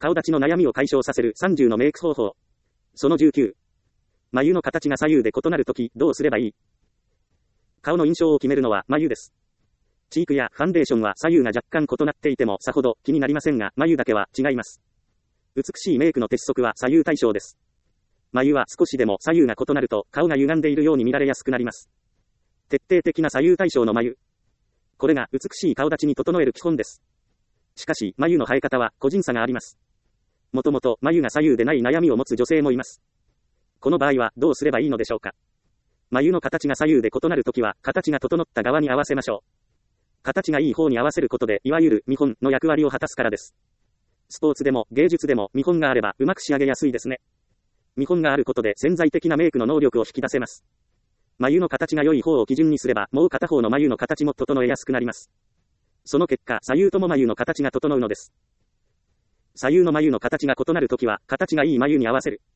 顔立ちの悩みを解消させる30のメイク方法。その19。眉の形が左右で異なるとき、どうすればいい？顔の印象を決めるのは眉です。チークやファンデーションは左右が若干異なっていてもさほど気になりませんが、眉だけは違います。美しいメイクの鉄則は左右対称です。眉は少しでも左右が異なると顔が歪んでいるように見られやすくなります。徹底的な左右対称の眉。これが美しい顔立ちに整える基本です。しかし、眉の生え方は個人差があります。もともと眉が左右でない悩みを持つ女性もいます。この場合はどうすればいいのでしょうか。眉の形が左右で異なるときは、形が整った側に合わせましょう。形がいい方に合わせることで、いわゆる見本の役割を果たすからです。スポーツでも芸術でも見本があればうまく仕上げやすいですね。見本があることで潜在的なメイクの能力を引き出せます。眉の形が良い方を基準にすれば、もう片方の眉の形も整えやすくなります。その結果、左右とも眉の形が整うのです。左右の眉の形が異なるときは、形がいい眉に合わせる。